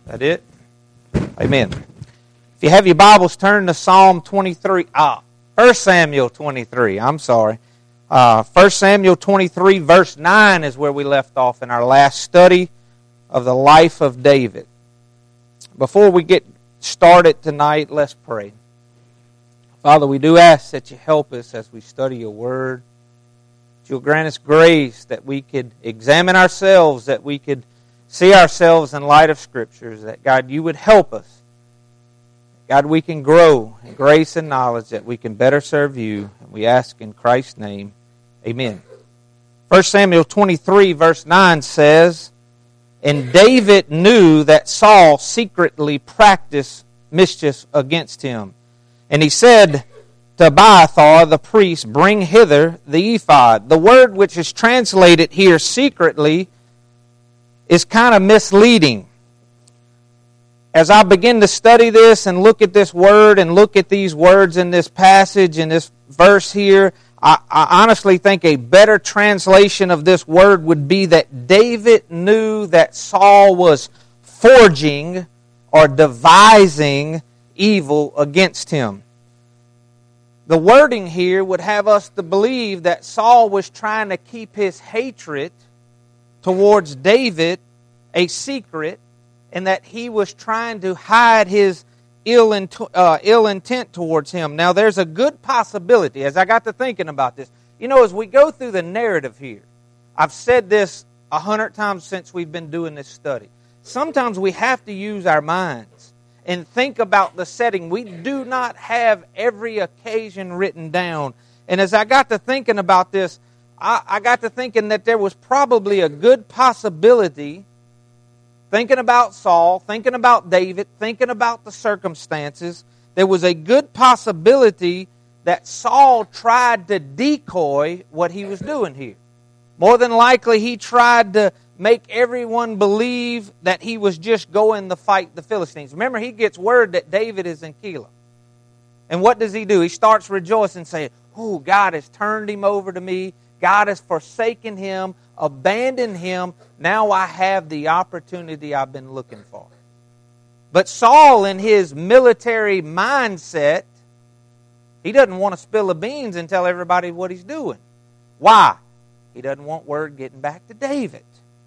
That it? Amen. If you have your Bibles, turn to Psalm 23. 1 Samuel 23. I'm sorry. 1 Samuel 23, verse 9 is where we left off in our last study of the life of David. Before we get started tonight, let's pray. Father, we do ask that you help us as we study your word. That you'll grant us grace that we could examine ourselves, that we could see ourselves in light of Scriptures, that, God, you would help us. God, we can grow in grace and knowledge, that we can better serve you. And we ask in Christ's name, amen. 1 Samuel 23, verse 9 says, "And David knew that Saul secretly practiced mischief against him. And he said to Abiathar the priest, Bring hither the ephod." The word which is translated here, secretly, is kind of misleading. As I begin to study this and look at this word and look at these words in this passage, in this verse here, I honestly think a better translation of this word would be that David knew that Saul was forging or devising evil against him. The wording here would have us to believe that Saul was trying to keep his hatred towards David a secret, and that he was trying to hide his ill intent towards him. Now, there's a good possibility, as I got to thinking about this. You know, as we go through the narrative here, I've said this 100 times since we've been doing this study. Sometimes we have to use our minds and think about the setting. We do not have every occasion written down. And as I got to thinking about this, I got to thinking that there was probably a good possibility, thinking about Saul, thinking about David, thinking about the circumstances, there was a good possibility that Saul tried to decoy what he was doing here. More than likely, he tried to make everyone believe that he was just going to fight the Philistines. Remember, he gets word that David is in Keilah. And what does he do? He starts rejoicing, saying, "Oh, God has turned him over to me. God has forsaken him, abandoned him. Now I have the opportunity I've been looking for." But Saul, in his military mindset, he doesn't want to spill the beans and tell everybody what he's doing. Why? He doesn't want word getting back to David.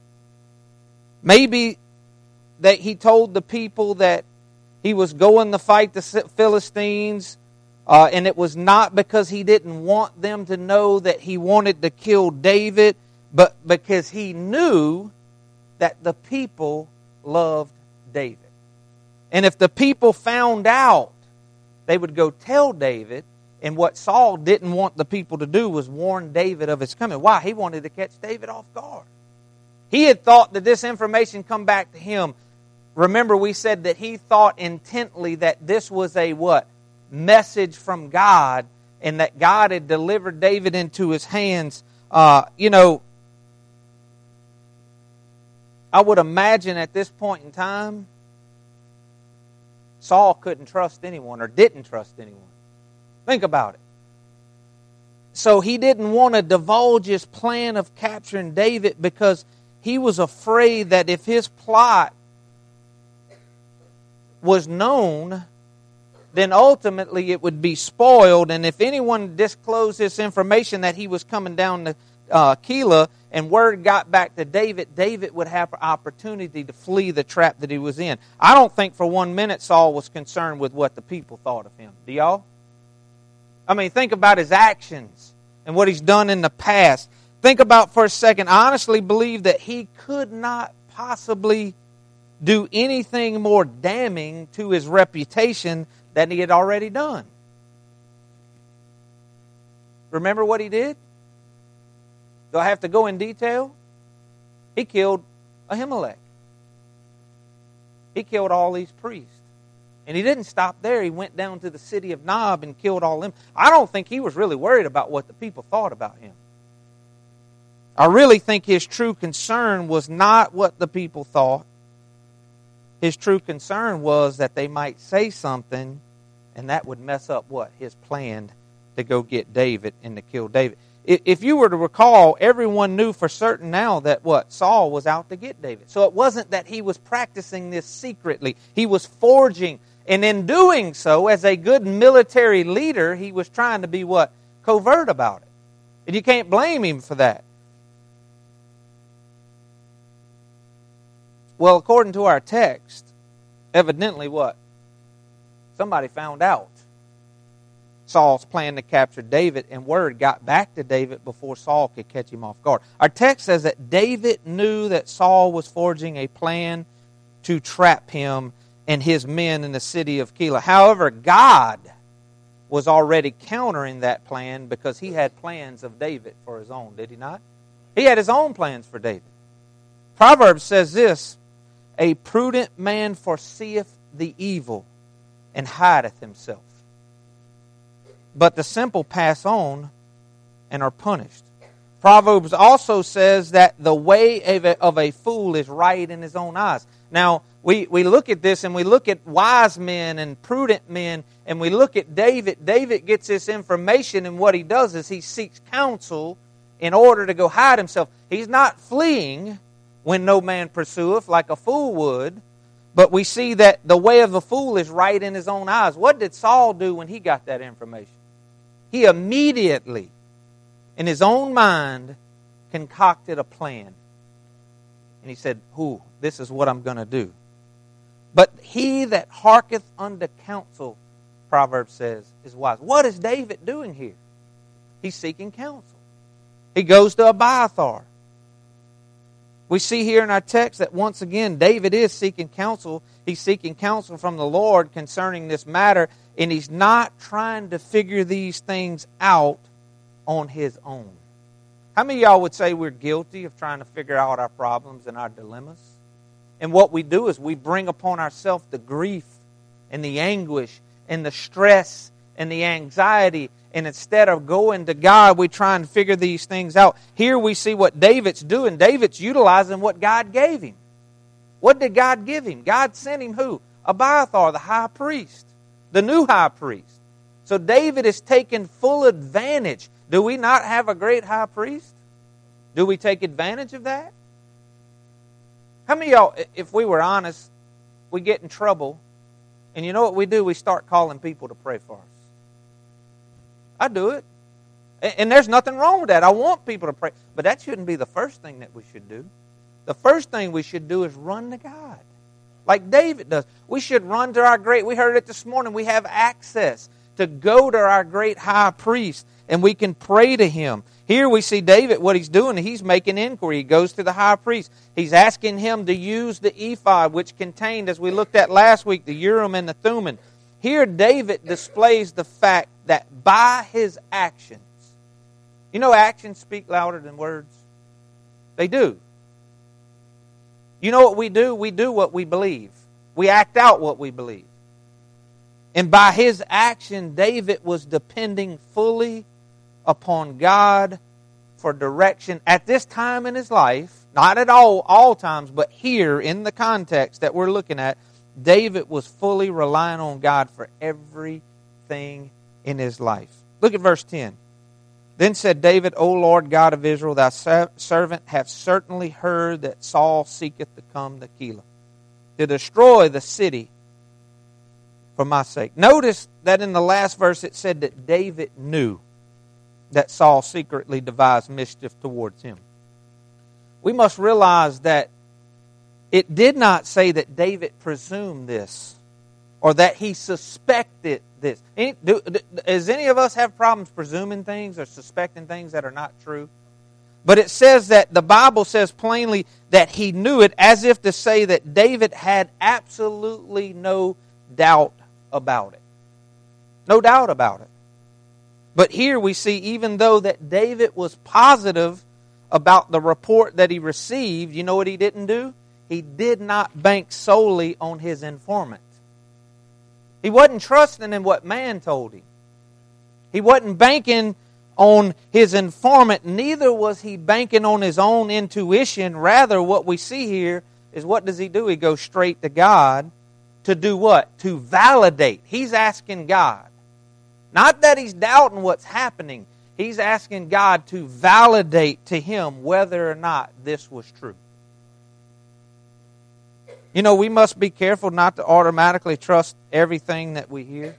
Maybe that he told the people that he was going to fight the Philistines, and it was not because he didn't want them to know that he wanted to kill David, but because he knew that the people loved David. And if the people found out, they would go tell David, and what Saul didn't want the people to do was warn David of his coming. Why? He wanted to catch David off guard. He had thought that this information come back to him. Remember, we said that he thought intently that this was a what? Message from God, and that God had delivered David into his hands. I would imagine at this point in time, Saul couldn't trust anyone or didn't trust anyone. Think about it. So he didn't want to divulge his plan of capturing David because he was afraid that if his plot was known, then ultimately it would be spoiled. And if anyone disclosed this information that he was coming down to Keilah and word got back to David, David would have an opportunity to flee the trap that he was in. I don't think for 1 minute Saul was concerned with what the people thought of him. Do y'all? I mean, think about his actions and what he's done in the past. Think about for a second. I honestly believe that he could not possibly do anything more damning to his reputation than he had already done. Remember what he did? Do I have to go in detail? He killed Ahimelech. He killed all these priests. And he didn't stop there. He went down to the city of Nob and killed all them. I don't think he was really worried about what the people thought about him. I really think his true concern was not what the people thought. His true concern was that they might say something, and that would mess up what? His plan to go get David and to kill David. If you were to recall, everyone knew for certain now that what? Saul was out to get David. So it wasn't that he was practicing this secretly. He was forging. And in doing so, as a good military leader, he was trying to be what? Covert about it. And you can't blame him for that. Well, according to our text, evidently what? Somebody found out Saul's plan to capture David, and word got back to David before Saul could catch him off guard. Our text says that David knew that Saul was forging a plan to trap him and his men in the city of Keilah. However, God was already countering that plan because he had plans of David for his own, did he not? He had his own plans for David. Proverbs says this, a prudent man foreseeth the evil and hideth himself. But the simple pass on and are punished. Proverbs also says that the way of a fool is right in his own eyes. Now, we look at this and we look at wise men and prudent men and we look at David. David gets this information, and what he does is he seeks counsel in order to go hide himself. He's not fleeing when no man pursueth like a fool would, but we see that the way of a fool is right in his own eyes. What did Saul do when he got that information? He immediately, in his own mind, concocted a plan. And he said, this is what I'm going to do. But he that hearketh unto counsel, Proverbs says, is wise. What is David doing here? He's seeking counsel. He goes to Abiathar. We see here in our text that once again, David is seeking counsel. He's seeking counsel from the Lord concerning this matter, and he's not trying to figure these things out on his own. How many of y'all would say we're guilty of trying to figure out our problems and our dilemmas? And what we do is we bring upon ourselves the grief and the anguish and the stress and the anxiety, and instead of going to God, we try and figure these things out. Here we see what David's doing. David's utilizing what God gave him. What did God give him? God sent him who? Abiathar, the high priest, the new high priest. So David is taking full advantage. Do we not have a great high priest? Do we take advantage of that? How many of y'all, if we were honest, we get in trouble, and you know what we do? We start calling people to pray for us. I do it. And there's nothing wrong with that. I want people to pray. But that shouldn't be the first thing that we should do. The first thing we should do is run to God. Like David does. We should run to our great, we heard it this morning, we have access to go to our great high priest and we can pray to him. Here we see David, what he's doing, he's making inquiry. He goes to the high priest. He's asking him to use the ephod, which contained, as we looked at last week, the Urim and the Thummim. Here David displays the fact that by his actions, you know actions speak louder than words? They do. You know what we do? We do what we believe. We act out what we believe. And by his action, David was depending fully upon God for direction at this time in his life. Not at all times, but here in the context that we're looking at, David was fully relying on God for everything in his life. Look at verse 10. Then said David, O Lord God of Israel, thy servant hath certainly heard that Saul seeketh to come to Keilah, to destroy the city for my sake. Notice that in the last verse it said that David knew that Saul secretly devised mischief towards him. We must realize that it did not say that David presumed this or that he suspected this. Does any of us have problems presuming things or suspecting things that are not true? But it says that the Bible says plainly that he knew it, as if to say that David had absolutely no doubt about it. No doubt about it. But here we see, even though that David was positive about the report that he received, you know what he didn't do? He did not bank solely on his informant. He wasn't trusting in what man told him. He wasn't banking on his informant. Neither was he banking on his own intuition. Rather, what we see here is, what does he do? He goes straight to God to do what? To validate. He's asking God. Not that he's doubting what's happening. He's asking God to validate to him whether or not this was true. You know, we must be careful not to automatically trust everything that we hear.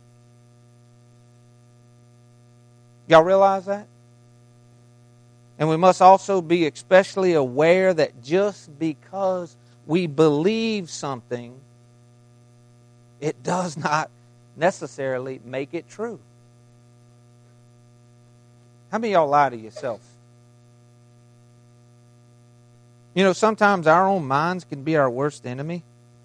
Y'all realize that? And we must also be especially aware that just because we believe something, it does not necessarily make it true. How many of y'all lie to yourself? You know, sometimes our own minds can be our worst enemy.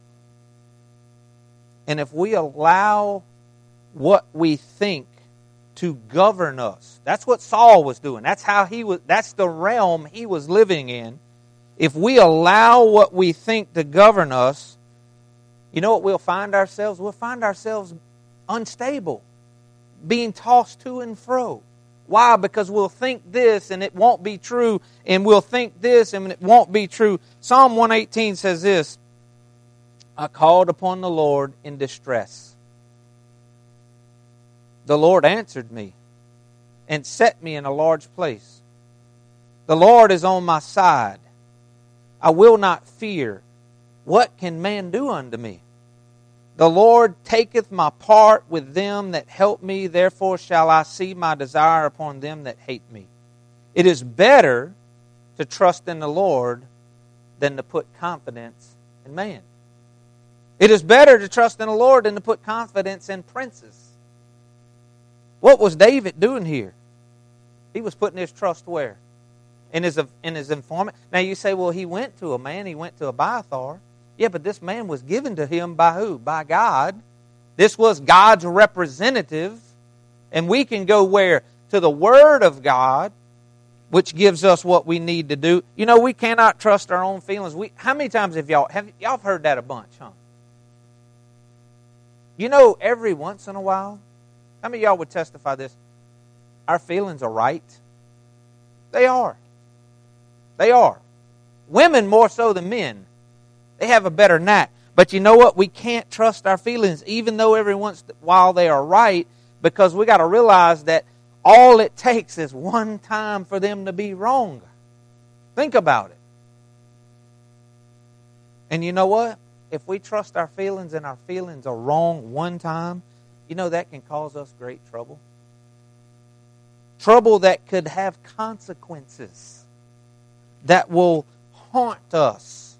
And if we allow what we think to govern us, that's what Saul was doing. That's the realm he was living in. If we allow what we think to govern us, you know what we'll find ourselves? We'll find ourselves unstable, being tossed to and fro. Why? Because we'll think this and it won't be true, and we'll think this and it won't be true. Psalm 118 says this, I called upon the Lord in distress. The Lord answered me and set me in a large place. The Lord is on my side. I will not fear. What can man do unto me? The Lord taketh my part with them that help me, therefore shall I see my desire upon them that hate me. It is better to trust in the Lord than to put confidence in man. It is better to trust in the Lord than to put confidence in princes. What was David doing here? He was putting his trust where? In his informant. Now you say, well, he went to a man, he went to Abiathar. Yeah, but this man was given to him by who? By God. This was God's representative. And we can go where? To the Word of God, which gives us what we need to do. You know, we cannot trust our own feelings. How many times have y'all heard that a bunch, huh? You know, every once in a while, how many of y'all would testify this? Our feelings are right. They are. They are. Women more so than men. They have a better knack. But you know what? We can't trust our feelings, even though every once in a while they are right, because we got to realize that all it takes is one time for them to be wrong. Think about it. And you know what? If we trust our feelings and our feelings are wrong one time, you know that can cause us great trouble. Trouble that could have consequences that will haunt us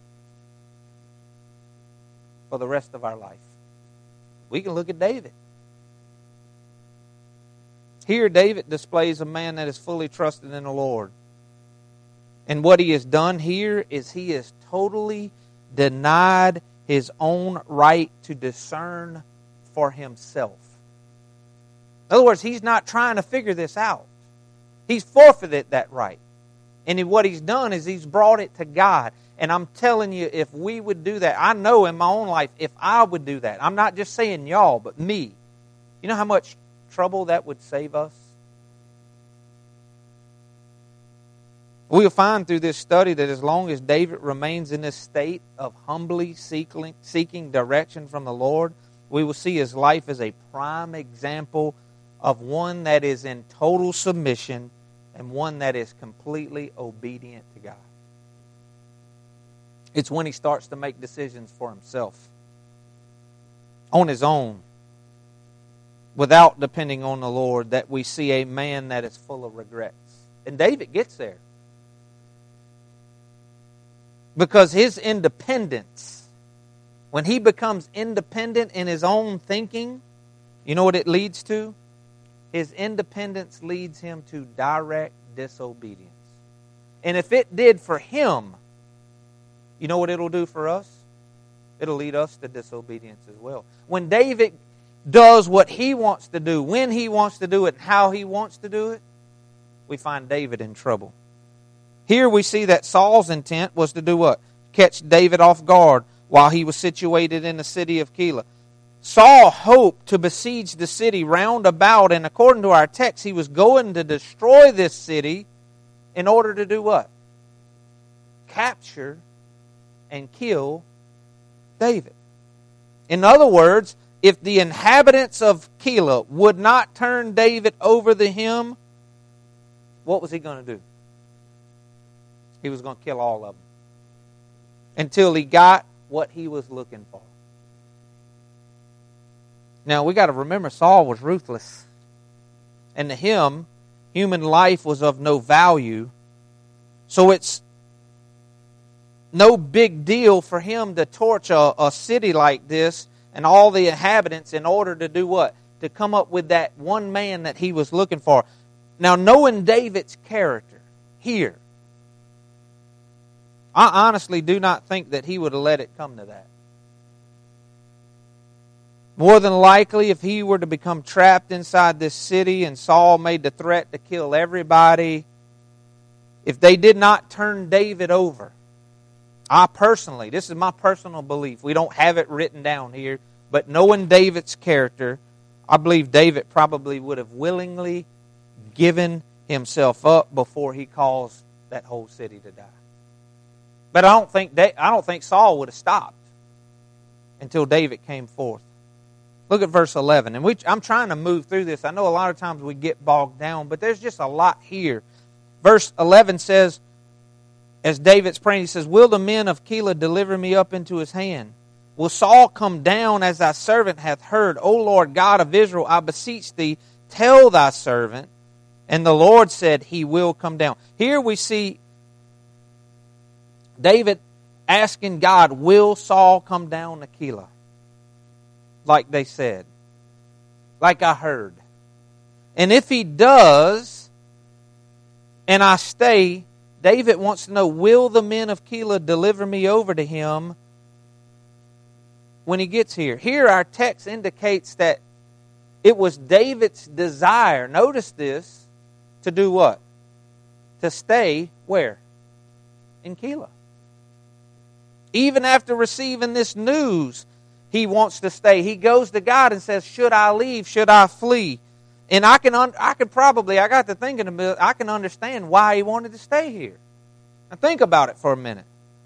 for the rest of our life. We can look at David. Here David displays a man that is fully trusted in the Lord. And what he has done here is he has totally denied his own right to discern for himself. In other words, he's not trying to figure this out. He's forfeited that right. And what he's done is he's brought it to God. And I'm telling you, if we would do that, I know in my own life, if I would do that, I'm not just saying y'all, but me. You know how much trouble that would save us? We'll find through this study that as long as David remains in this state of humbly seeking direction from the Lord, we will see his life as a prime example of one that is in total submission and one that is completely obedient to God. It's when he starts to make decisions for himself, on his own, without depending on the Lord, that we see a man that is full of regrets. And David gets there. Because his independence, when he becomes independent in his own thinking, you know what it leads to? His independence leads him to direct disobedience. And if it did for him, you know what it'll do for us? It'll lead us to disobedience as well. When David does what he wants to do, when he wants to do it, and how he wants to do it, we find David in trouble. Here we see that Saul's intent was to do what? Catch David off guard while he was situated in the city of Keilah. Saul hoped to besiege the city round about, and according to our text, he was going to destroy this city in order to do what? Capture and kill David. In other words, if the inhabitants of Keilah would not turn David over to him, what was he going to do? He was going to kill all of them until he got what he was looking for. Now, we got to remember Saul was ruthless. And to him, human life was of no value. So it's no big deal for him to torch a city like this and all the inhabitants in order to do what? To come up with that one man that he was looking for. Now, knowing David's character here, I honestly do not think that he would have let it come to that. More than likely, if he were to become trapped inside this city and Saul made the threat to kill everybody, if they did not turn David over, I personally, this is my personal belief, we don't have it written down here, but knowing David's character, I believe David probably would have willingly given himself up before he caused that whole city to die. But I don't think Saul would have stopped until David came forth. Look at verse 11. And I'm trying to move through this. I know a lot of times we get bogged down, but there's just a lot here. Verse 11 says, as David's praying, he says, will the men of Keilah deliver me up into his hand? Will Saul come down as thy servant hath heard? O Lord God of Israel, I beseech thee, tell thy servant. And the Lord said, he will come down. Here we see David asking God, will Saul come down to Keilah? Like they said. Like I heard. And if he does, and I stay, David wants to know, will the men of Keilah deliver me over to him when he gets here? Here our text indicates that it was David's desire, notice this, to do what? To stay where? In Keilah. Even after receiving this news, he wants to stay. He goes to God and says, should I leave? Should I flee? And I got to thinking about, I can understand why he wanted to stay here. Now think about it for a minute.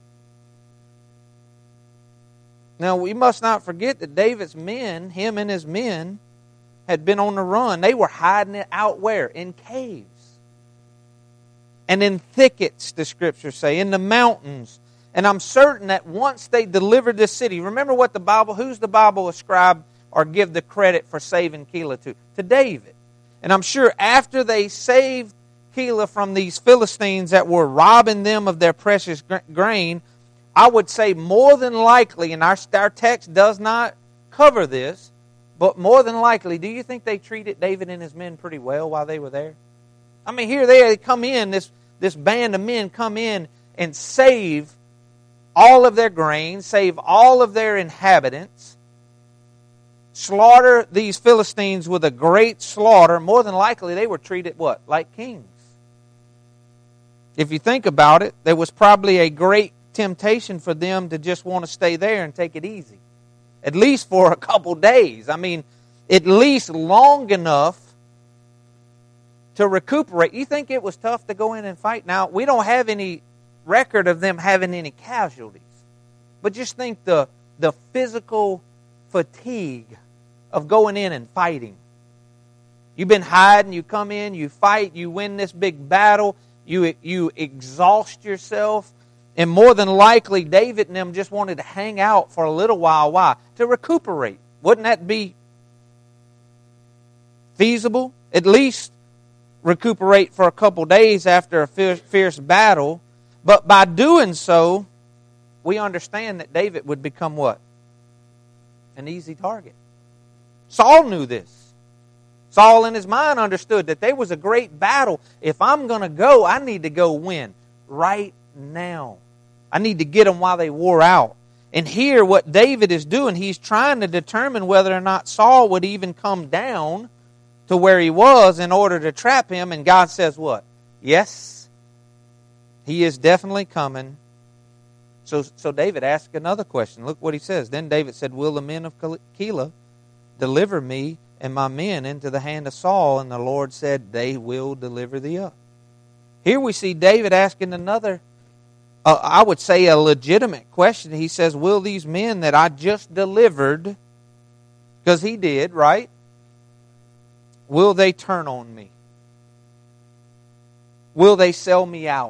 Now we must not forget that David's men, him and his men, had been on the run. They were hiding it out where? In caves. And in thickets, the scriptures say, in the mountains. And I'm certain that once they delivered this city, remember what who's the Bible ascribe or give the credit for saving Keilah to? To David. And I'm sure after they saved Keilah from these Philistines that were robbing them of their precious grain, I would say more than likely, and our text does not cover this, but more than likely, do you think they treated David and his men pretty well while they were there? I mean, here they come in, this band of men come in and save all of their grain, save all of their inhabitants, slaughter these Philistines with a great slaughter. More than likely, they were treated what? Like kings. If you think about it, there was probably a great temptation for them to just want to stay there and take it easy. At least for a couple days. I mean, at least long enough to recuperate. You think it was tough to go in and fight? Now, we don't have any record of them having any casualties. But just think the physical fatigue of going in and fighting. You've been hiding, you come in, you fight, you win this big battle, you exhaust yourself, and more than likely David and them just wanted to hang out for a little while. Why? To recuperate. Wouldn't that be feasible? At least recuperate for a couple days after a fierce battle. But by doing so, we understand that David would become what? An easy target. Saul knew this. Saul in his mind understood that there was a great battle. If I'm going to go, I need to go win right now. I need to get them while they wore out. And here what David is doing, he's trying to determine whether or not Saul would even come down to where he was in order to trap him. And God says what? Yes. He is definitely coming. So David asked another question. Look what he says. Then David said, will the men of Keilah deliver me and my men into the hand of Saul? And the Lord said, they will deliver thee up. Here we see David asking another, I would say a legitimate question. He says, will these men that I just delivered, because he did, right? Will they turn on me? Will they sell me out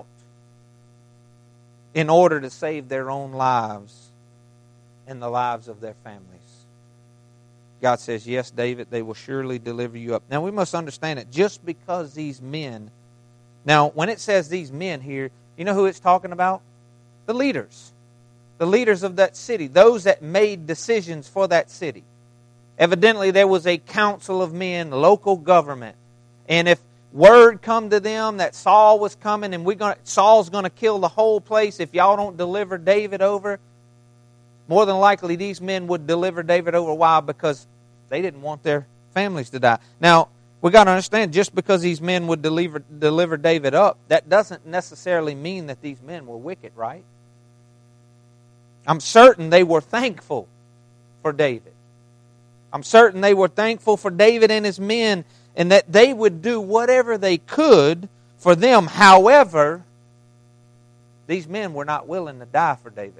in order to save their own lives and the lives of their families? God says, yes, David, they will surely deliver you up. Now, we must understand that just because these men... Now, when it says these men here, you know who it's talking about? The leaders. The leaders of that city. Those that made decisions for that city. Evidently, there was a council of men, local government. And if word come to them that Saul was coming and Saul's going to kill the whole place if y'all don't deliver David over, more than likely these men would deliver David over. Why? Because they didn't want their families to die. Now, we got to understand, just because these men would deliver David up, that doesn't necessarily mean that these men were wicked, right? I'm certain they were thankful for David. I'm certain they were thankful for David and his men, and that they would do whatever they could for them. However, these men were not willing to die for David.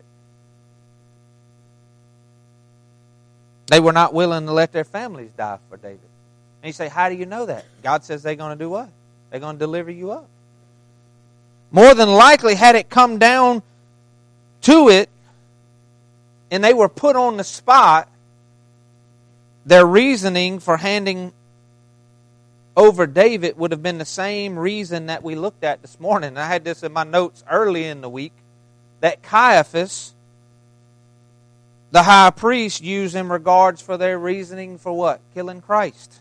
They were not willing to let their families die for David. And you say, how do you know that? God says they're going to do what? They're going to deliver you up. More than likely, had it come down to it, and they were put on the spot, their reasoning for handing over David would have been the same reason that we looked at this morning. I had this in my notes early in the week, that Caiaphas, the high priest, used in regards for their reasoning for what? Killing Christ.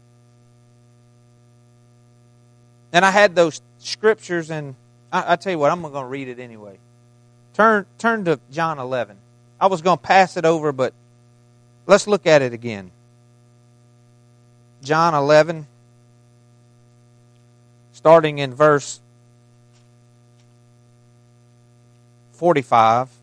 And I had those scriptures, and I tell you what, I'm going to read it anyway. Turn to John 11. I was going to pass it over, but let's look at it again. John 11, starting in verse 45.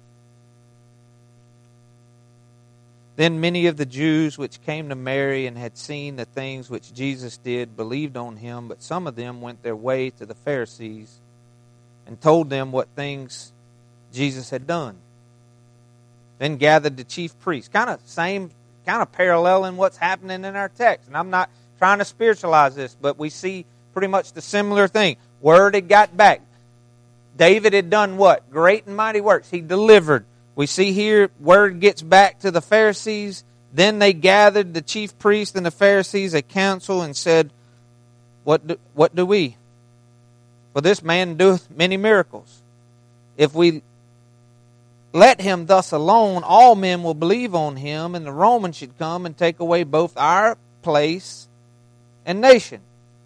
Then many of the Jews which came to Mary and had seen the things which Jesus did believed on him, but some of them went their way to the Pharisees and told them what things Jesus had done. Then gathered the chief priests. Kind of paralleling what's happening in our text. And I'm not trying to spiritualize this, but we see pretty much the similar thing. Word had got back. David had done what? Great and mighty works. He delivered. We see here, word gets back to the Pharisees. Then they gathered the chief priests and the Pharisees a council and said, What do we? For this man doeth many miracles. If we let him thus alone, all men will believe on him, and the Romans should come and take away both our place and nation.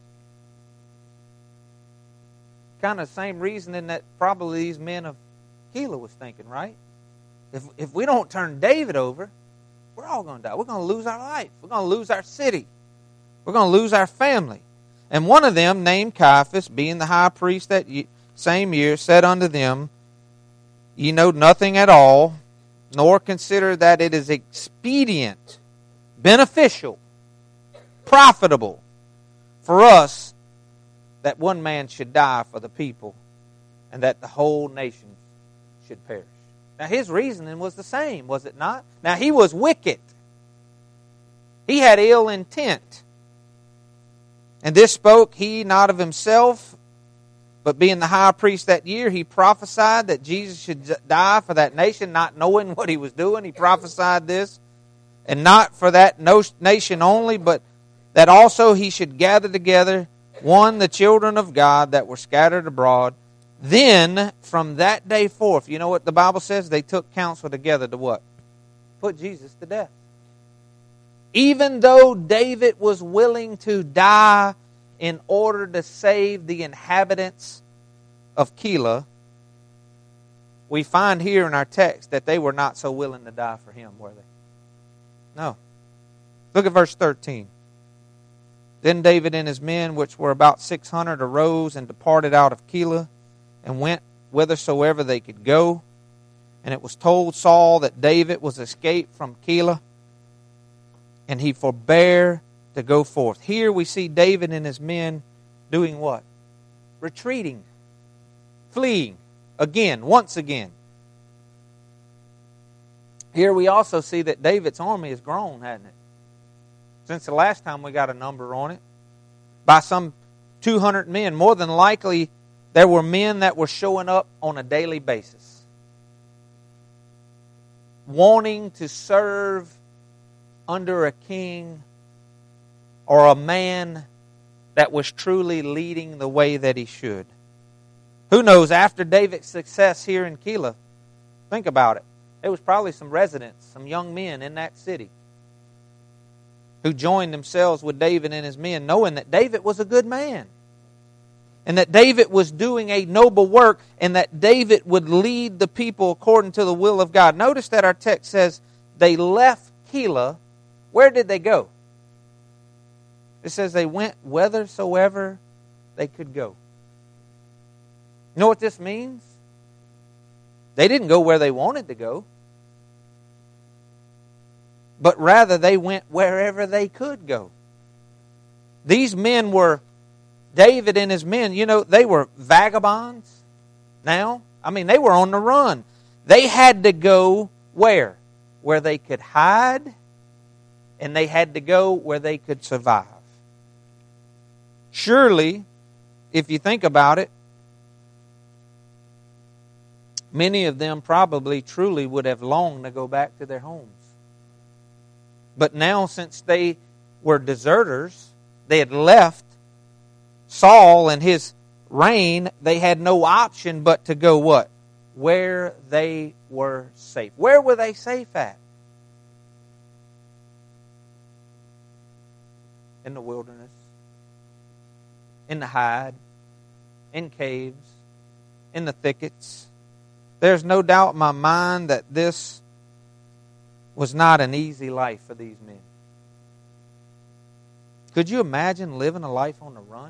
Kind of the same reasoning that probably these men of Keilah was thinking, right? If we don't turn David over, we're all going to die. We're going to lose our life. We're going to lose our city. We're going to lose our family. And one of them, named Caiaphas, being the high priest that same year, said unto them, Ye know nothing at all, nor consider that it is expedient, beneficial, profitable for us that one man should die for the people, and that the whole nation should perish. Now his reasoning was the same, was it not? Now he was wicked. He had ill intent. And this spoke he not of himself, but being the high priest that year, he prophesied that Jesus should die for that nation, not knowing what he was doing. He prophesied this. And not for that nation only, but that also he should gather together, one, the children of God that were scattered abroad. Then, from that day forth, you know what the Bible says? They took counsel together to what? Put Jesus to death. Even though David was willing to die in order to save the inhabitants of Keilah, we find here in our text that they were not so willing to die for him, were they? No. Look at verse 13. Then David and his men, which were about 600, arose and departed out of Keilah, and went whithersoever they could go. And it was told Saul that David was escaped from Keilah, and he forbare to go forth. Here we see David and his men doing what? Retreating. Fleeing. Again, once again. Here we also see that David's army has grown, hasn't it? Since the last time we got a number on it. By some 200 men. More than likely, there were men that were showing up on a daily basis, wanting to serve under a king or a man that was truly leading the way that he should. Who knows, after David's success here in Keilah, think about it, there was probably some residents, some young men in that city who joined themselves with David and his men, knowing that David was a good man, and that David was doing a noble work, and that David would lead the people according to the will of God. Notice that our text says they left Keilah. Where did they go? It says they went whithersoever they could go. You know what this means? They didn't go where they wanted to go, but rather they went wherever they could go. These men were, David and his men, they were vagabonds now. They were on the run. They had to go where? Where they could hide, and they had to go where they could survive. Surely, if you think about it, many of them probably truly would have longed to go back to their homes. But now, since they were deserters, they had left Saul and his reign, they had no option but to go what? Where they were safe. Where were they safe at? In the wilderness, in the hide, in caves, in the thickets. There's no doubt in my mind that this was not an easy life for these men. Could you imagine living a life on the run?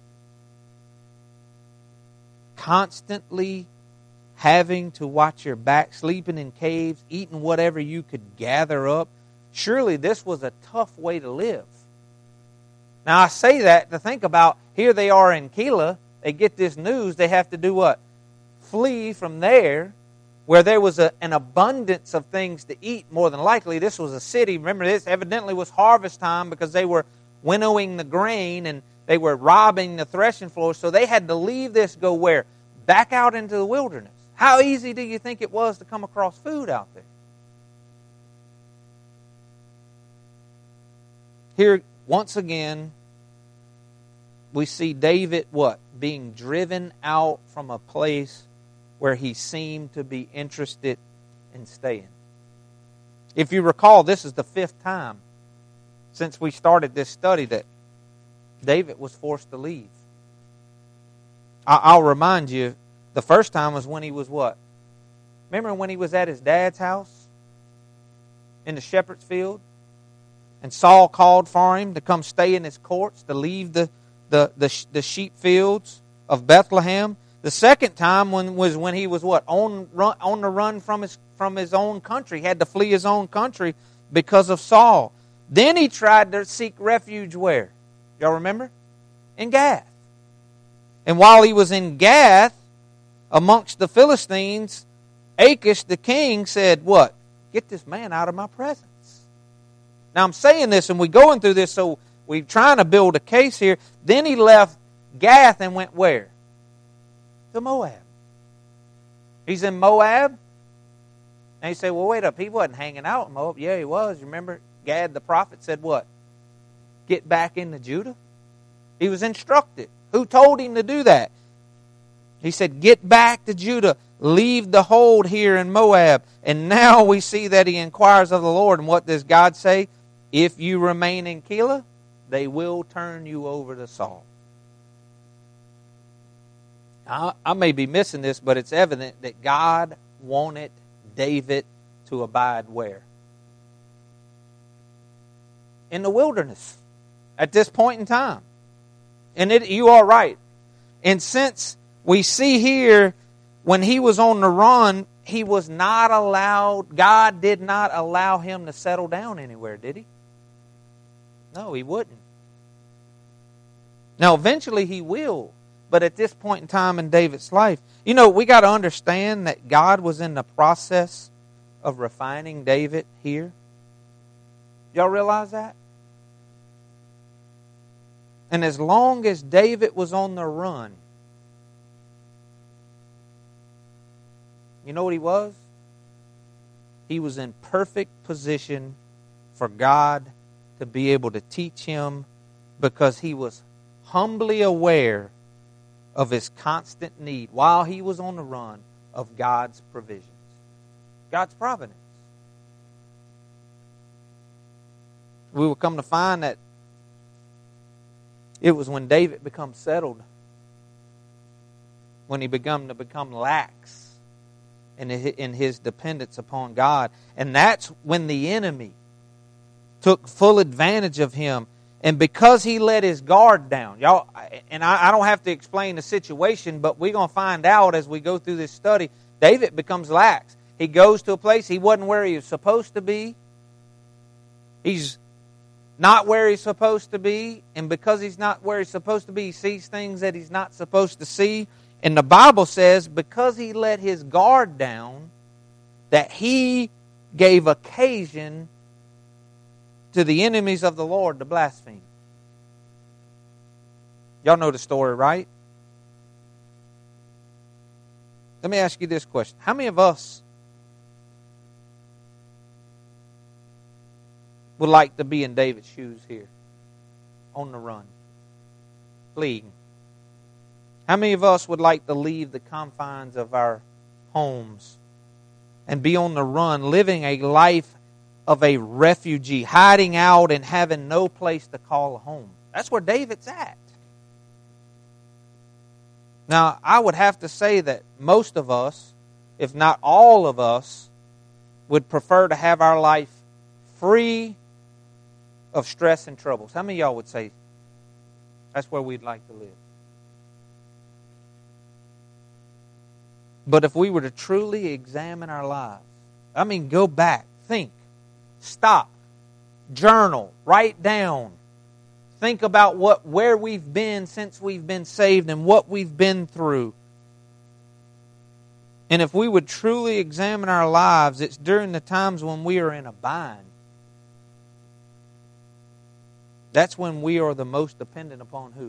Constantly having to watch your back, sleeping in caves, eating whatever you could gather up. Surely this was a tough way to live. Now I say that to think about, here they are in Keilah, they get this news, they have to do what? Flee from there, where there was an abundance of things to eat. More than likely, this was a city. Remember, this evidently was harvest time because they were winnowing the grain and they were robbing the threshing floor. So they had to leave this, go where? Back out into the wilderness. How easy do you think it was to come across food out there? Here, once again, we see David, what? Being driven out from a place where he seemed to be interested in staying. If you recall, this is the 5th time since we started this study that David was forced to leave. I'll remind you, the first time was when he was what? Remember when he was at his dad's house in the shepherd's field? And Saul called for him to come stay in his courts, to leave the sheep fields of Bethlehem. The second time was when he was what? On the run from his own country. He had to flee his own country because of Saul. Then he tried to seek refuge where? Y'all remember? In Gath. And while he was in Gath, amongst the Philistines, Achish the king said, what? Get this man out of my presence. Now I'm saying this and we're going through this, so we're trying to build a case here. Then he left Gath and went where? To Moab. He's in Moab. And you say, well, wait up, he wasn't hanging out in Moab. Yeah, he was. You remember Gad the prophet said what? Get back into Judah. He was instructed. Who told him to do that? He said, get back to Judah. Leave the hold here in Moab. And now we see that he inquires of the Lord. And what does God say? If you remain in Keilah, they will turn you over to Saul. I may be missing this, but it's evident that God wanted David to abide where? In the wilderness at this point in time. And you are right. And since we see here, when he was on the run, he was not allowed, God did not allow him to settle down anywhere, did he? No, he wouldn't. Now, eventually he will. But at this point in time in David's life, we got to understand that God was in the process of refining David here. Y'all realize that? And as long as David was on the run, you know what he was? He was in perfect position for God to be able to teach him, because he was humbly aware of his constant need while he was on the run of God's provisions, God's providence. We will come to find that it was when David becomes settled, when he began to become lax in his dependence upon God. And that's when the enemy took full advantage of him. And because he let his guard down, y'all, and I don't have to explain the situation, but we're going to find out as we go through this study, David becomes lax. He goes to a place he wasn't where he was supposed to be. He's not where he's supposed to be. And because he's not where he's supposed to be, he sees things that he's not supposed to see. And the Bible says, because he let his guard down, that he gave occasion to the enemies of the Lord to blaspheme. Y'all know the story, right? Let me ask you this question. How many of us would like to be in David's shoes here? On the run. Fleeing. How many of us would like to leave the confines of our homes and be on the run, living a life of a refugee, hiding out and having no place to call home? That's where David's at. Now, I would have to say that most of us, if not all of us, would prefer to have our life free of stress and troubles. How many of y'all would say that's where we'd like to live? But if we were to truly examine our lives, go back, think, stop, journal, write down, think about where we've been since we've been saved and what we've been through. And if we would truly examine our lives, it's during the times when we are in a bind. That's when we are the most dependent upon who?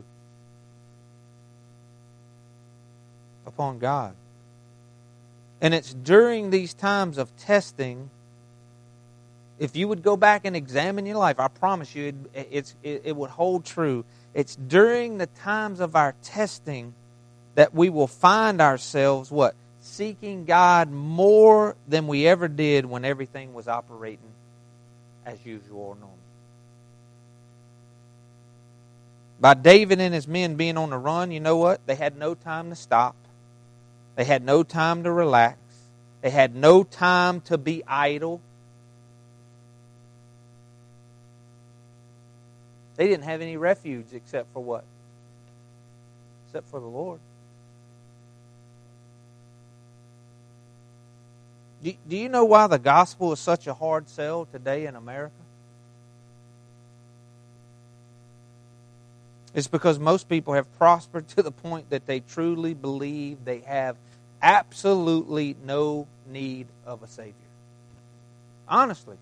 Upon God. And it's during these times of testing, if you would go back and examine your life, I promise you it would hold true. It's during the times of our testing that we will find ourselves, what? Seeking God more than we ever did when everything was operating as usual or normal. By David and his men being on the run, you know what? They had no time to stop. They had no time to relax. They had no time to be idle. They didn't have any refuge except for what? Except for the Lord. Do you know why the gospel is such a hard sell today in America? It's because most people have prospered to the point that they truly believe they have absolutely no need of a Savior. Honestly.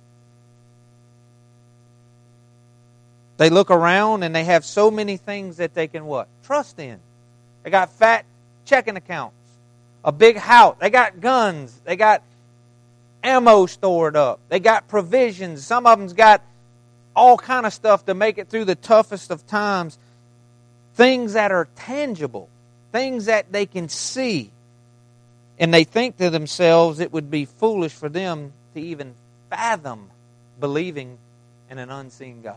They look around and they have so many things that they can what? Trust in. They got fat checking accounts, a big house, they got guns, they got ammo stored up, they got provisions, some of them's got all kind of stuff to make it through the toughest of times. Things that are tangible, things that they can see. And they think to themselves it would be foolish for them to even fathom believing in an unseen God.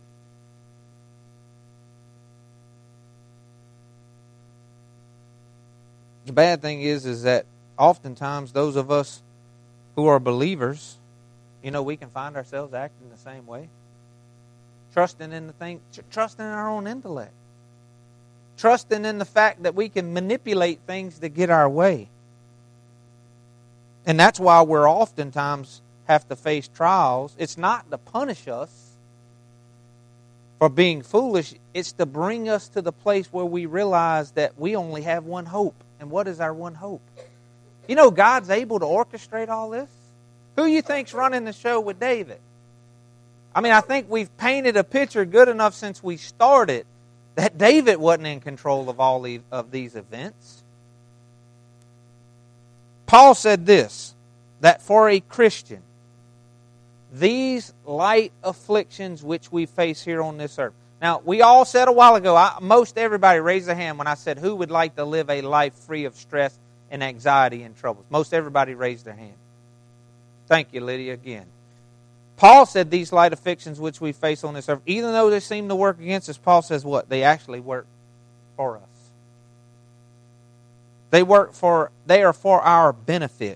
The bad thing is that oftentimes those of us who are believers, we can find ourselves acting the same way. Trusting in our own intellect. Trusting in the fact that we can manipulate things to get our way. And that's why we're oftentimes have to face trials. It's not to punish us for being foolish. It's to bring us to the place where we realize that we only have one hope. And what is our one hope? God's able to orchestrate all this. Who you think's running the show with David? I think we've painted a picture good enough since we started that David wasn't in control of all of these events. Paul said this, that for a Christian, these light afflictions which we face here on this earth. Now, we all said a while ago, most everybody raised their hand when I said, who would like to live a life free of stress and anxiety and troubles? Most everybody raised their hand. Thank you, Lydia, again. Paul said these light afflictions which we face on this earth, even though they seem to work against us, Paul says what? They actually work for us. They are for our benefit.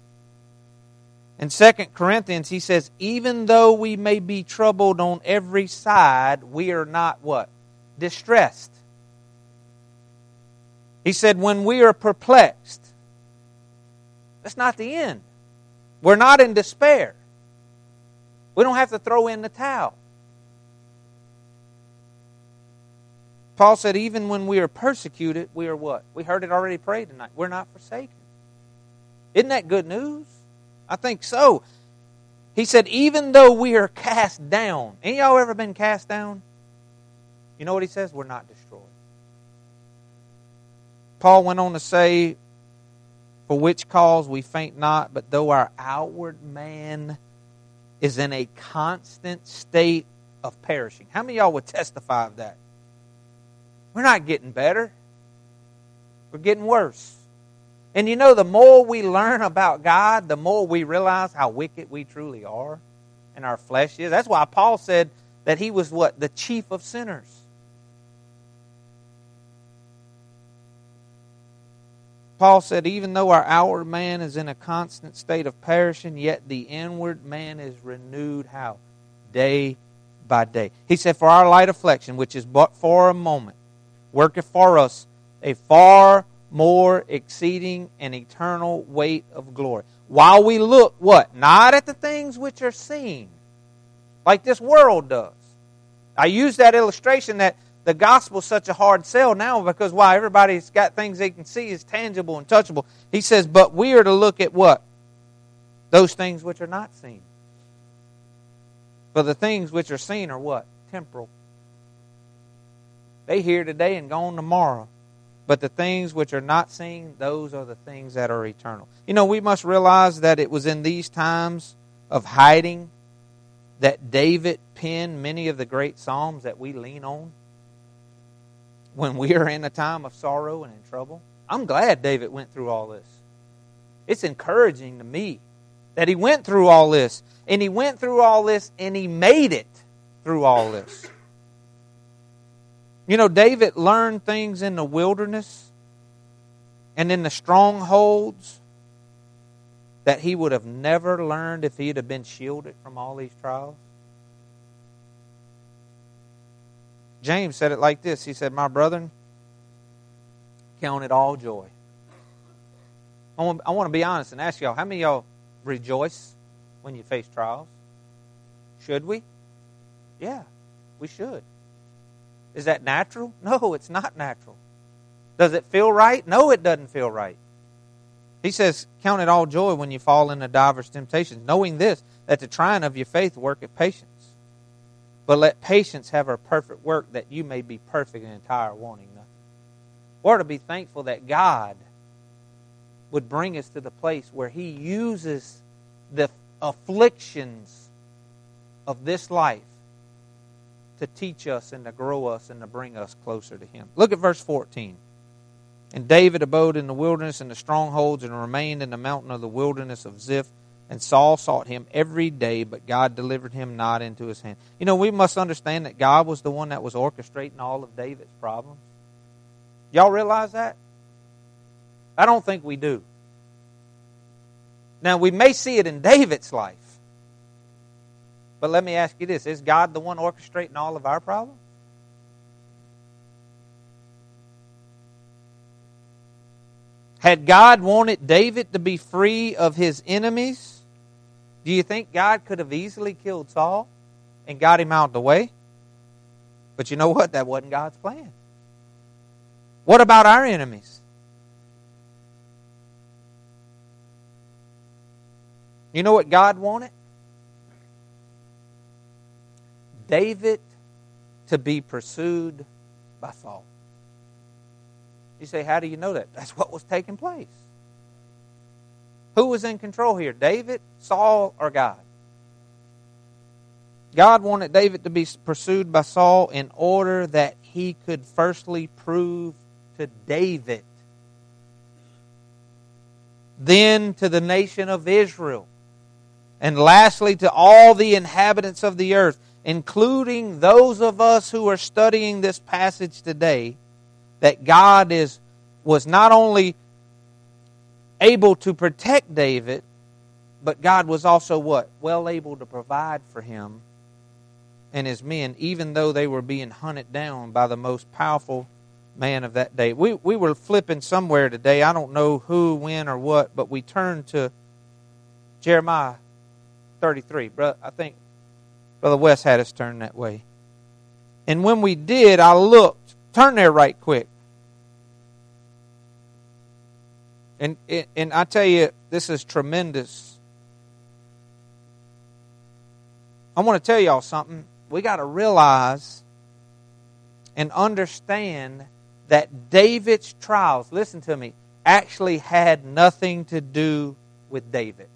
In 2 Corinthians, he says, even though we may be troubled on every side, we are not what? Distressed. He said, when we are perplexed, that's not the end. We're not in despair. We don't have to throw in the towel. Paul said, even when we are persecuted, we are what? We heard it already prayed tonight. We're not forsaken. Isn't that good news? I think so. He said, even though we are cast down. Any of y'all ever been cast down? You know what he says? We're not destroyed. Paul went on to say, for which cause we faint not, but though our outward man is in a constant state of perishing. How many of y'all would testify of that? We're not getting better. We're getting worse. And you know, the more we learn about God, the more we realize how wicked we truly are and our flesh is. That's why Paul said that he was what? The chief of sinners. Paul said, even though our outward man is in a constant state of perishing, yet the inward man is renewed how? Day by day. He said, for our light affliction, which is but for a moment, worketh for us a far more exceeding and eternal weight of glory. While we look, what? Not at the things which are seen, like this world does. I use that illustration that the gospel is such a hard sell now because why? Everybody's got things they can see is tangible and touchable. He says, but we are to look at what? Those things which are not seen. For the things which are seen are what? Temporal. They here today and gone tomorrow. But the things which are not seen, those are the things that are eternal. You know, we must realize that it was in these times of hiding that David penned many of the great psalms that we lean on when we are in a time of sorrow and in trouble. I'm glad David went through all this. It's encouraging to me that he went through all this. And he went through all this and he made it through all this. You know, David learned things in the wilderness and in the strongholds that he would have never learned if he'd have been shielded from all these trials. James said it like this. He said, my brethren, count it all joy. I want to be honest and ask y'all, how many of y'all rejoice when you face trials? Should we? Yeah, we should. Is that natural? No, it's not natural. Does it feel right? No, it doesn't feel right. He says, count it all joy when you fall into divers temptations, knowing this, that the trying of your faith worketh patience. But let patience have her perfect work, that you may be perfect and entire, wanting nothing. We're to be thankful that God would bring us to the place where He uses the afflictions of this life to teach us and to grow us and to bring us closer to Him. Look at verse 14. And David abode in the wilderness and the strongholds and remained in the mountain of the wilderness of Ziph. And Saul sought him every day, but God delivered him not into his hand. You know, we must understand that God was the one that was orchestrating all of David's problems. Y'all realize that? I don't think we do. Now, we may see it in David's life. But let me ask you this. Is God the one orchestrating all of our problems? Had God wanted David to be free of his enemies, do you think God could have easily killed Saul and got him out of the way? But you know what? That wasn't God's plan. What about our enemies? You know what God wanted? David to be pursued by Saul. You say, how do you know that? That's what was taking place. Who was in control here? David, Saul, or God? God wanted David to be pursued by Saul in order that he could firstly prove to David, then to the nation of Israel, and lastly to all the inhabitants of the earth, including those of us who are studying this passage today, that God was not only able to protect David, but God was also what? Well able to provide for him and his men, even though they were being hunted down by the most powerful man of that day. We were flipping somewhere today. I don't know who, when, or what, but we turned to Jeremiah 33. I think Brother West had us turn that way. And when we did, I looked. Turn there right quick. And I tell you, this is tremendous. I want to tell y'all something. We got to realize and understand that David's trials, listen to me, actually had nothing to do with David.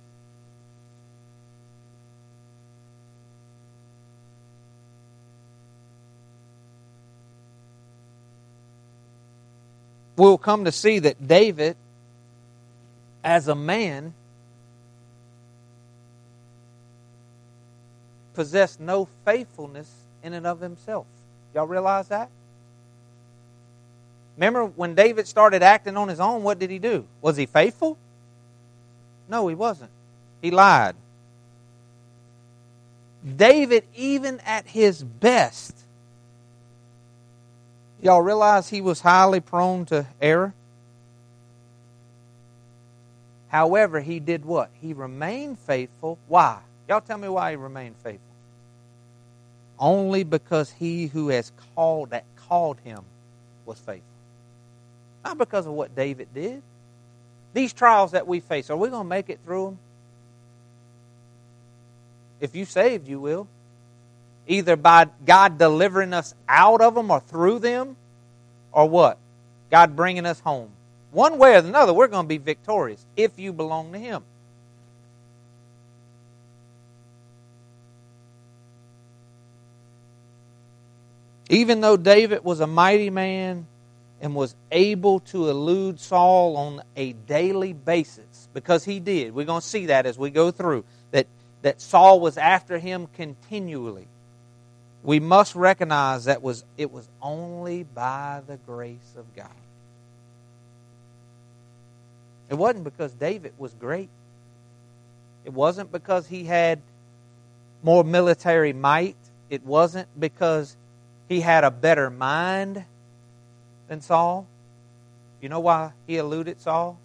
We'll come to see that David, as a man, possessed no faithfulness in and of himself. Y'all realize that? Remember when David started acting on his own, what did he do? Was he faithful? No, he wasn't. He lied. David, even at his best, y'all realize he was highly prone to error? However, he did what? He remained faithful. Why? Y'all tell me why he remained faithful. Only because he who has called him was faithful. Not because of what David did. These trials that we face, are we going to make it through them? If you saved, you will. Either by God delivering us out of them or through them, or what? God bringing us home. One way or another, we're going to be victorious if you belong to Him. Even though David was a mighty man and was able to elude Saul on a daily basis, because he did. We're going to see that as we go through, that Saul was after him continually. We must recognize that it was only by the grace of God. It wasn't because David was great. It wasn't because he had more military might. It wasn't because he had a better mind than Saul. You know why he eluded Saul?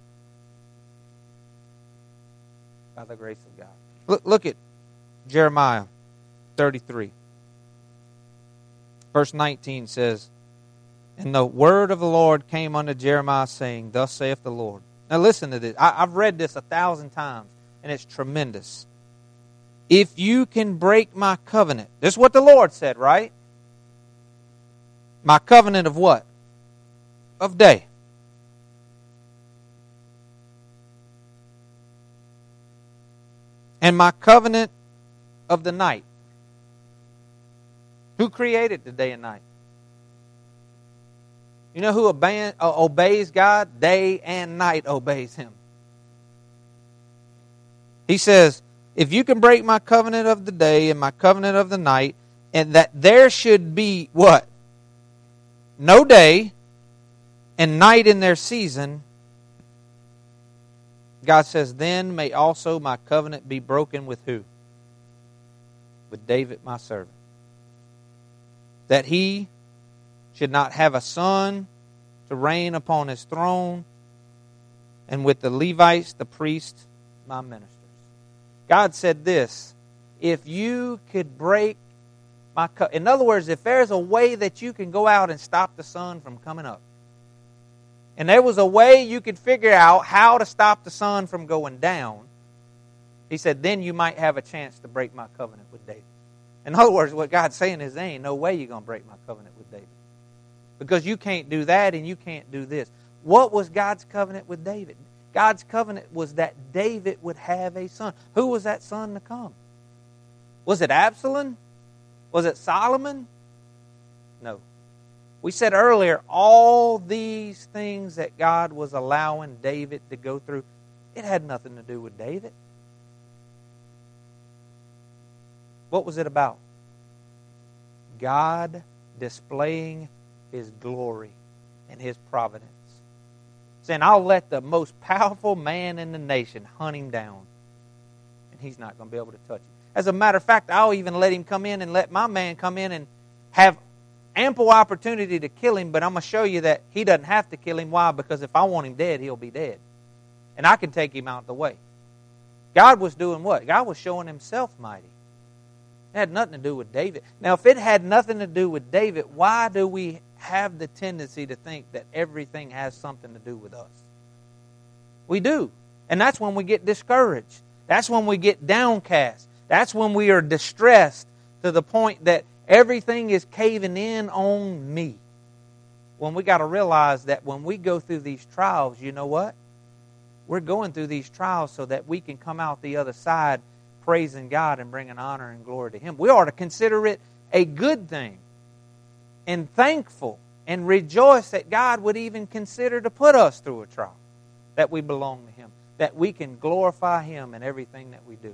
By the grace of God. Look at Jeremiah 33. Verse 19 says, "And the word of the Lord came unto Jeremiah, saying, Thus saith the Lord." Now listen to this. I've read this 1,000 times, and it's tremendous. "If you can break my covenant," this is what the Lord said, right? My covenant of what? Of day. And my covenant of the night. Who created the day and night? You know who obeys God? Day and night obeys Him. He says, if you can break my covenant of the day and my covenant of the night, and that there should be what? No day and night in their season, God says, then may also my covenant be broken with who? With David my servant. That he should not have a son to reign upon his throne, and with the Levites, the priests, my ministers. God said this, if you could break my covenant, in other words, if there's a way that you can go out and stop the sun from coming up, and there was a way you could figure out how to stop the sun from going down, He said, then you might have a chance to break my covenant with David. In other words, what God's saying is, there ain't no way you're going to break my covenant with David. because you can't do that and you can't do this. What was God's covenant with David? God's covenant was that David would have a son. Who was that son to come? Was it Absalom? Was it Solomon? No. We said earlier, all these things that God was allowing David to go through, it had nothing to do with David. What was it about? God displaying His glory and His providence. Saying, I'll let the most powerful man in the nation hunt him down, and he's not going to be able to touch him. As a matter of fact, I'll even let him come in and let my man come in and have ample opportunity to kill him, but I'm going to show you that he doesn't have to kill him. Why? Because if I want him dead, he'll be dead. And I can take him out of the way. God was doing what? God was showing Himself mighty. It had nothing to do with David. Now, if it had nothing to do with David, why do we have the tendency to think that everything has something to do with us? We do. And that's when we get discouraged. That's when we get downcast. That's when we are distressed to the point that everything is caving in on me. When we got to realize that when we go through these trials, you know what? We're going through these trials so that we can come out the other side praising God and bringing honor and glory to Him. We ought to consider it a good thing and thankful and rejoice that God would even consider to put us through a trial, that we belong to Him, that we can glorify Him in everything that we do.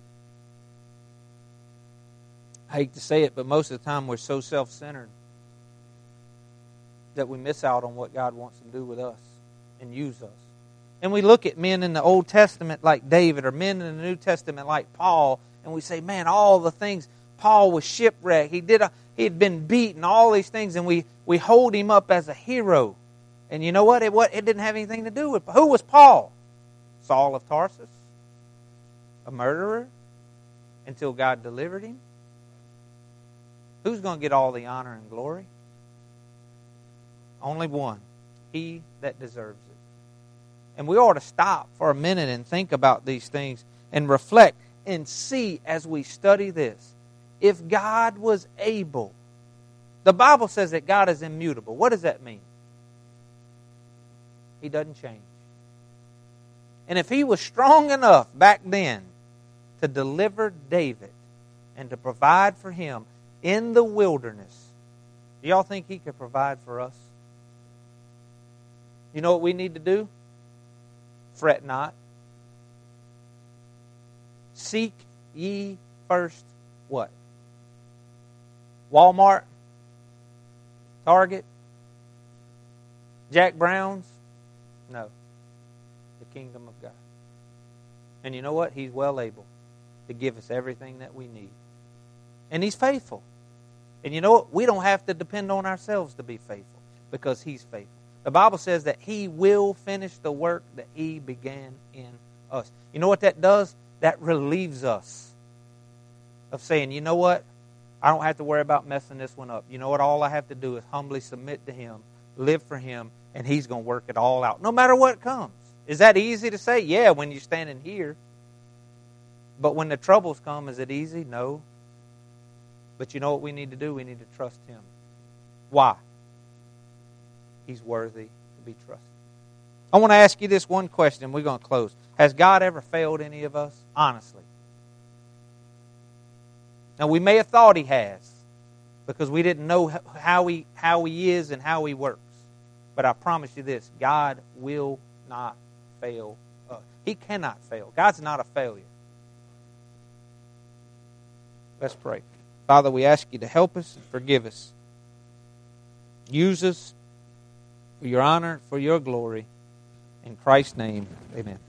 I hate to say it, but most of the time we're so self-centered that we miss out on what God wants to do with us and use us. And we look at men in the Old Testament like David, or men in the New Testament like Paul, and we say, man, all the things, Paul was shipwrecked, he had been beaten, all these things, and we hold him up as a hero. And you know what? It didn't have anything to do with, who was Paul? Saul of Tarsus? A murderer? Until God delivered him? Who's going to get all the honor and glory? Only one. He that deserves it. And we ought to stop for a minute and think about these things and reflect and see as we study this. If God was able, the Bible says that God is immutable. What does that mean? He doesn't change. And if He was strong enough back then to deliver David and to provide for him in the wilderness, do y'all think He could provide for us? You know what we need to do? Fret not. Seek ye first what? Walmart? Target? Jack Brown's? No. The kingdom of God. And you know what? He's well able to give us everything that we need. And He's faithful. And you know what? We don't have to depend on ourselves to be faithful, because He's faithful. The Bible says that He will finish the work that He began in us. You know what that does? That relieves us of saying, you know what? I don't have to worry about messing this one up. You know what? All I have to do is humbly submit to Him, live for Him, and He's going to work it all out, no matter what comes. Is that easy to say? Yeah, when you're standing here. But when the troubles come, is it easy? No. But you know what we need to do? We need to trust Him. Why? He's worthy to be trusted. I want to ask you this one question, and we're going to close. Has God ever failed any of us? Honestly. Now, we may have thought He has, because we didn't know how he is and how He works. But I promise you this, God will not fail us. He cannot fail. God's not a failure. Let's pray. Father, we ask You to help us and forgive us. Use us for Your honor, for Your glory. In Christ's name, amen.